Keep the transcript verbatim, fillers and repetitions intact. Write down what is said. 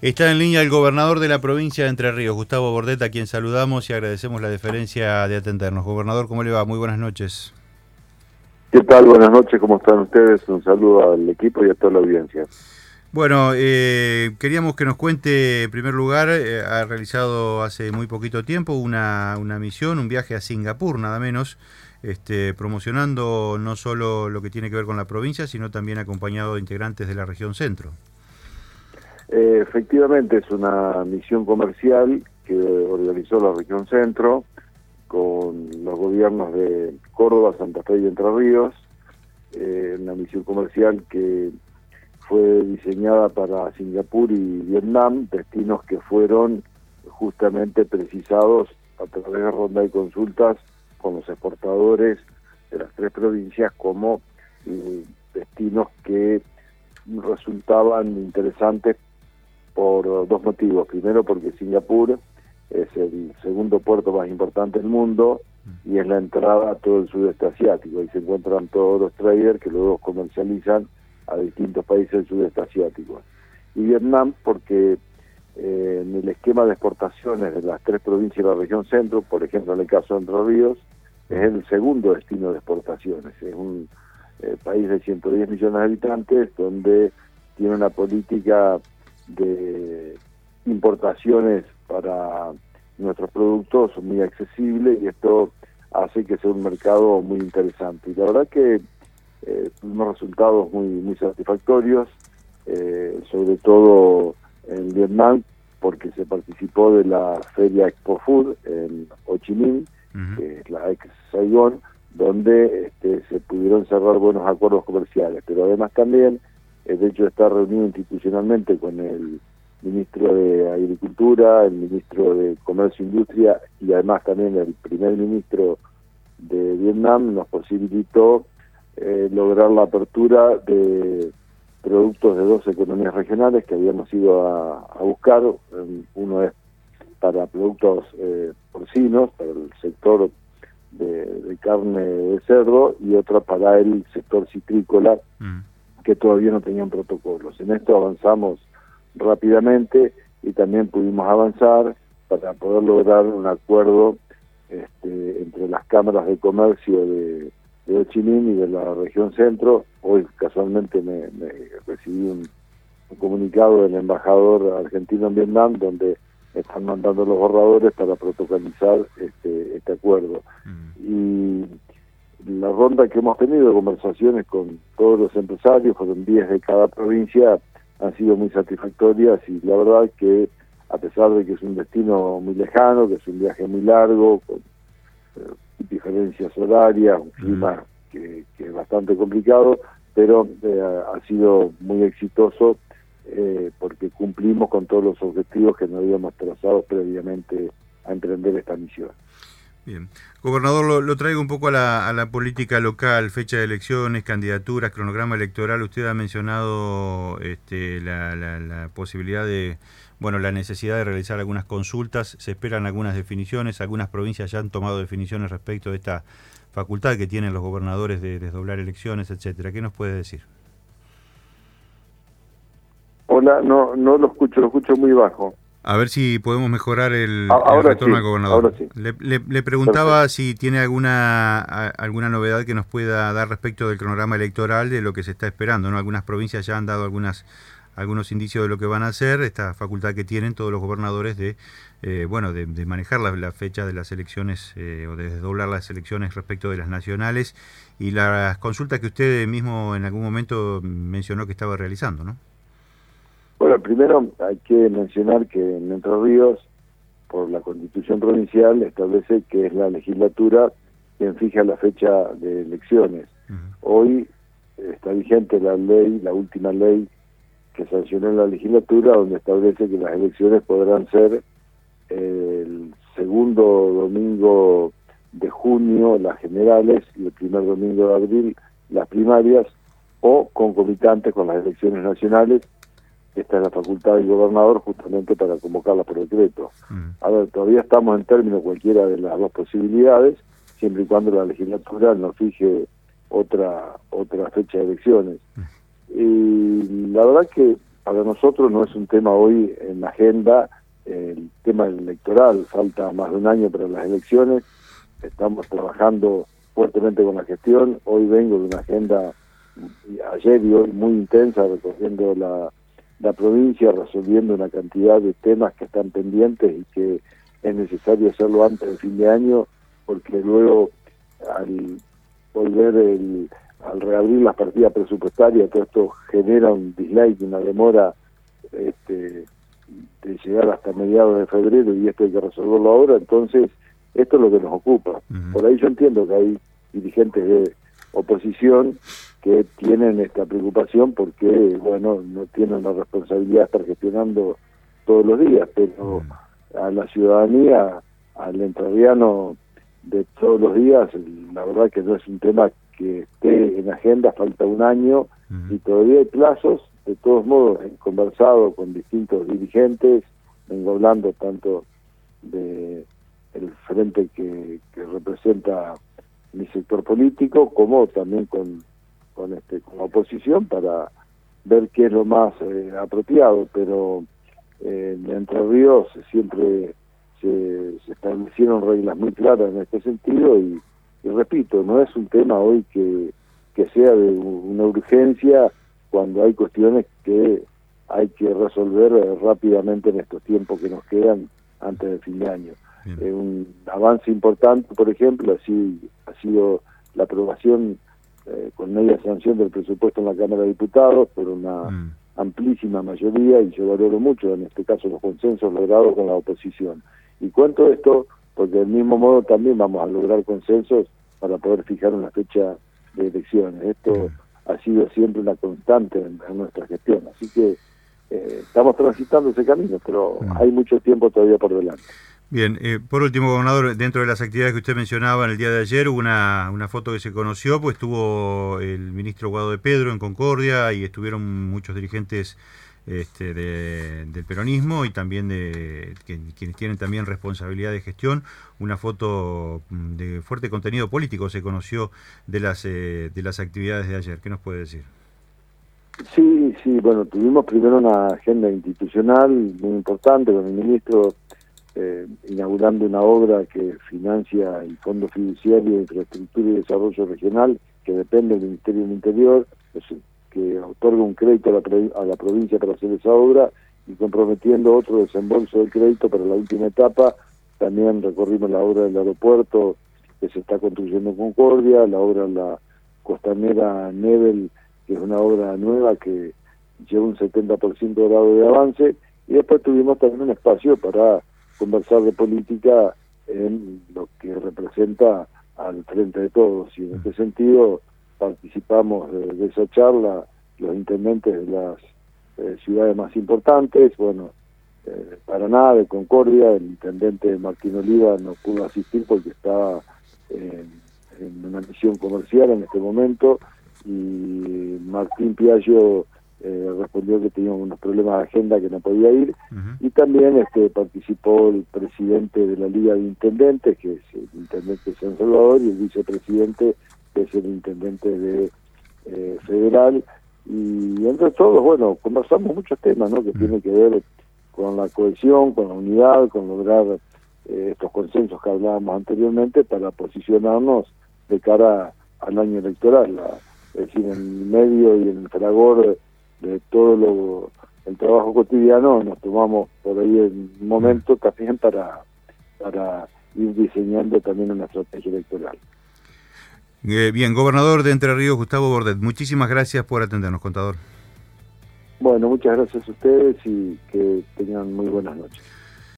Está en línea el gobernador de la provincia de Entre Ríos, Gustavo Bordet, a quien saludamos y agradecemos la deferencia de atendernos. Gobernador, ¿cómo le va? Muy buenas noches. ¿Qué tal? Buenas noches, ¿cómo están ustedes? Un saludo al equipo y a toda la audiencia. Bueno, eh, queríamos que nos cuente, en primer lugar, eh, ha realizado hace muy poquito tiempo una, una misión, un viaje a Singapur, nada menos, este, promocionando no solo lo que tiene que ver con la provincia, sino también acompañado de integrantes de la región centro. Eh, efectivamente, es una misión comercial que organizó la región centro con los gobiernos de Córdoba, Santa Fe y Entre Ríos, eh, una misión comercial que fue diseñada para Singapur y Vietnam, destinos que fueron justamente precisados a través de ronda de consultas con los exportadores de las tres provincias como eh, destinos que resultaban interesantes por dos motivos. Primero, porque Singapur es el segundo puerto más importante del mundo y es la entrada a todo el sudeste asiático. Ahí se encuentran todos los traders que luego comercializan a distintos países del sudeste asiático. Y Vietnam, porque eh, en el esquema de exportaciones de las tres provincias de la región centro, por ejemplo en el caso de Entre Ríos, es el segundo destino de exportaciones. Es un eh, país de ciento diez millones de habitantes donde tiene una política de importaciones para nuestros productos muy accesible y esto hace que sea un mercado muy interesante. Y la verdad que eh, tuvimos resultados muy muy satisfactorios, eh, sobre todo en Vietnam, porque se participó de la Feria Expo Food en Ho Chi Minh, uh-huh. que es la ex Saigon, donde este, se pudieron cerrar buenos acuerdos comerciales, pero además también el hecho de estar reunido institucionalmente con el ministro de Agricultura, el ministro de Comercio e Industria y además también el primer ministro de Vietnam nos posibilitó eh, lograr la apertura de productos de dos economías regionales que habíamos ido a, a buscar. Uno es para productos eh, porcinos, para el sector de, de carne de cerdo, y otra para el sector citrícola, mm. que todavía no tenían protocolos. En esto avanzamos rápidamente y también pudimos avanzar para poder lograr un acuerdo este, entre las cámaras de comercio de, de Ho Chi Minh y de la región centro. Hoy casualmente me, me recibí un, un comunicado del embajador argentino en Vietnam donde están mandando los borradores para protocolizar este, este acuerdo. Mm. Y la ronda que hemos tenido de conversaciones con todos los empresarios, fueron diez de cada provincia, han sido muy satisfactorias y la verdad que a pesar de que es un destino muy lejano, que es un viaje muy largo, con eh, diferencias horarias, un clima que, que es bastante complicado, pero eh, ha sido muy exitoso eh, porque cumplimos con todos los objetivos que nos habíamos trazado previamente a emprender esta misión. Bien. Gobernador, lo, lo traigo un poco a la, a la política local, fecha de elecciones, candidaturas, cronograma electoral. Usted ha mencionado este, la, la, la posibilidad de, bueno, la necesidad de realizar algunas consultas. Se esperan algunas definiciones, algunas provincias ya han tomado definiciones respecto de esta facultad que tienen los gobernadores de desdoblar elecciones, etcétera. ¿Qué nos puede decir? Hola, no, no lo escucho, lo escucho muy bajo. A ver si podemos mejorar el, ahora el retorno sí, al gobernador. Ahora sí. Le, le, le preguntaba Perfecto. Si tiene alguna a, alguna novedad que nos pueda dar respecto del cronograma electoral de lo que se está esperando, ¿no? Algunas provincias ya han dado algunas algunos indicios de lo que van a hacer, esta facultad que tienen todos los gobernadores de eh, bueno de, de manejar la, la fecha de las elecciones eh, o de desdoblar las elecciones respecto de las nacionales y las consultas que usted mismo en algún momento mencionó que estaba realizando, ¿no? Bueno, primero hay que mencionar que en Entre Ríos, por la Constitución provincial, establece que es la legislatura quien fija la fecha de elecciones. Uh-huh. Hoy está vigente la ley, la última ley que sancionó la legislatura, donde establece que las elecciones podrán ser el segundo domingo de junio, las generales, y el primer domingo de abril, las primarias, o concomitantes con las elecciones nacionales. Esta es la facultad del gobernador justamente para convocarla por decreto. Mm. A ver, todavía estamos en términos cualquiera de las dos posibilidades, siempre y cuando la legislatura no fije otra otra fecha de elecciones. Mm. Y la verdad que para nosotros no es un tema hoy en la agenda, el tema electoral, falta más de un año para las elecciones, estamos trabajando fuertemente con la gestión, hoy vengo de una agenda ayer y hoy muy intensa recorriendo la, la provincia, resolviendo una cantidad de temas que están pendientes y que es necesario hacerlo antes del fin de año, porque luego al volver el, al reabrir las partidas presupuestarias, todo esto genera un dislike, una demora este, de llegar hasta mediados de febrero, y esto hay que resolverlo ahora. Entonces esto es lo que nos ocupa. Uh-huh. Por ahí yo entiendo que hay dirigentes de oposición que tienen esta preocupación porque, bueno, no tienen la responsabilidad de estar gestionando todos los días, pero a la ciudadanía, al entrerriano de todos los días, la verdad que no es un tema que esté en agenda, falta un año uh-huh. y todavía hay plazos. De todos modos, he conversado con distintos dirigentes, vengo hablando tanto de el frente que, que representa mi sector político, como también con con este con la oposición, para ver qué es lo más eh, apropiado, pero eh, en Entre Ríos siempre se, se establecieron reglas muy claras en este sentido, y, y repito, no es un tema hoy que, que sea de una urgencia cuando hay cuestiones que hay que resolver eh, rápidamente en estos tiempos que nos quedan antes del fin de año. Eh, un avance importante, por ejemplo, así ha sido la aprobación eh, con media sanción del presupuesto en la Cámara de Diputados por una mm. amplísima mayoría, y yo valoro mucho en este caso los consensos logrados con la oposición. Y cuento esto porque del mismo modo también vamos a lograr consensos para poder fijar una fecha de elecciones. Esto mm. ha sido siempre una constante en, en nuestra gestión, así que eh, estamos transitando ese camino, pero mm. hay mucho tiempo todavía por delante. Bien, eh, por último, gobernador, dentro de las actividades que usted mencionaba en el día de ayer, hubo una, una foto que se conoció, pues estuvo el ministro Guado de Pedro en Concordia, y estuvieron muchos dirigentes este, de, del peronismo y también de que, quienes tienen también responsabilidad de gestión. Una foto de fuerte contenido político se conoció de las, eh, de las actividades de ayer. ¿Qué nos puede decir? Sí, sí, bueno, tuvimos primero una agenda institucional muy importante con el ministro, Eh, inaugurando una obra que financia el Fondo Fiduciario de Infraestructura y Desarrollo Regional, que depende del Ministerio del Interior, es, que otorga un crédito a la, a la provincia para hacer esa obra, y comprometiendo otro desembolso del crédito para la última etapa. También recorrimos la obra del aeropuerto que se está construyendo en Concordia, la obra en la costanera Nebel, que es una obra nueva que lleva un setenta por ciento de grado de avance, y después tuvimos también un espacio para conversar de política en lo que representa al Frente de Todos, y en este sentido participamos de, de esa charla los intendentes de las eh, ciudades más importantes. Bueno, eh, Paraná, de Concordia, el intendente Martín Oliva no pudo asistir porque está en, en una misión comercial en este momento, y Martín Piaggio Eh, respondió que tenía unos problemas de agenda que no podía ir. Uh-huh. Y también este participó el presidente de la Liga de Intendentes, que es el intendente de San Salvador, y el vicepresidente, que es el intendente de eh, Federal, y entre todos, bueno, conversamos muchos temas, ¿no?, que uh-huh. tienen que ver con la cohesión, con la unidad, con lograr eh, estos consensos que hablábamos anteriormente para posicionarnos de cara al año electoral, la, es decir, en el medio y en el fragor de todo lo, el trabajo cotidiano, nos tomamos por ahí un momento también para, para ir diseñando también una estrategia electoral. Eh, bien, gobernador de Entre Ríos, Gustavo Bordet, muchísimas gracias por atendernos, contador. Bueno, muchas gracias a ustedes y que tengan muy buenas noches.